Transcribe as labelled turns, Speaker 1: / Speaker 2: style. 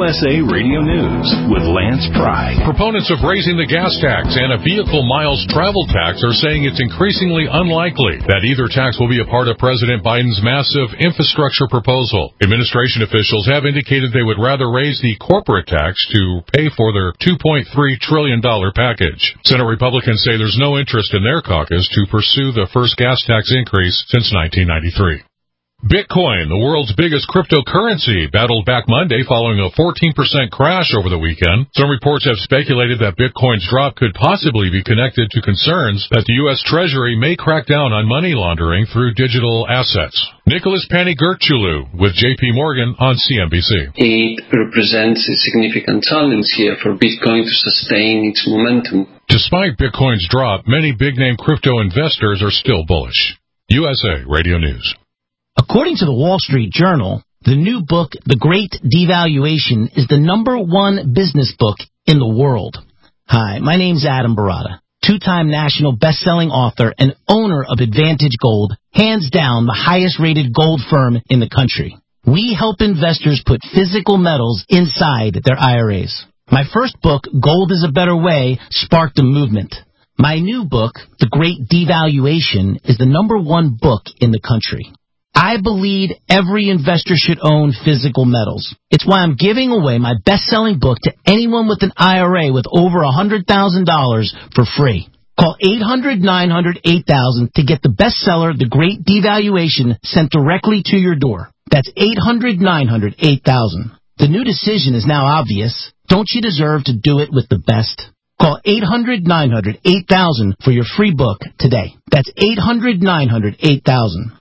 Speaker 1: USA Radio News with Lance Pry.
Speaker 2: Proponents of raising the gas tax and a vehicle miles travel tax are saying it's increasingly unlikely that either tax will be a part of President Biden's massive infrastructure proposal. Administration officials have indicated they would rather raise the corporate tax to pay for their $2.3 trillion package. Senate Republicans say there's no interest in their caucus to pursue the first gas tax increase since 1993. Bitcoin, the world's biggest cryptocurrency, battled back Monday following a 14% crash over the weekend. Some reports have speculated that Bitcoin's drop could possibly be connected to concerns that the U.S. Treasury may crack down on money laundering through digital assets. Nicholas Panigerchulu with J.P. Morgan on CNBC.
Speaker 3: It represents a significant challenge here for Bitcoin to sustain its momentum.
Speaker 2: Despite Bitcoin's drop, many big-name crypto investors are still bullish. USA Radio News.
Speaker 4: According to the Wall Street Journal, the new book, The Great Devaluation, is the #1 business book in the world. Hi, my name's Adam Barata, two-time national best-selling author and owner of Advantage Gold, hands down the highest-rated gold firm in the country. We help investors put physical metals inside their IRAs. My first book, Gold is a Better Way, sparked a movement. My new book, The Great Devaluation, is the #1 book in the country. I believe every investor should own physical metals. It's why I'm giving away my best-selling book to anyone with an IRA with over $100,000 for free. Call 800-900-8000 to get the bestseller, The Great Devaluation, sent directly to your door. That's 800-900-8000. The new decision is now obvious. Don't you deserve to do it with the best? Call 800-900-8000 for your free book today. That's 800-900-8000.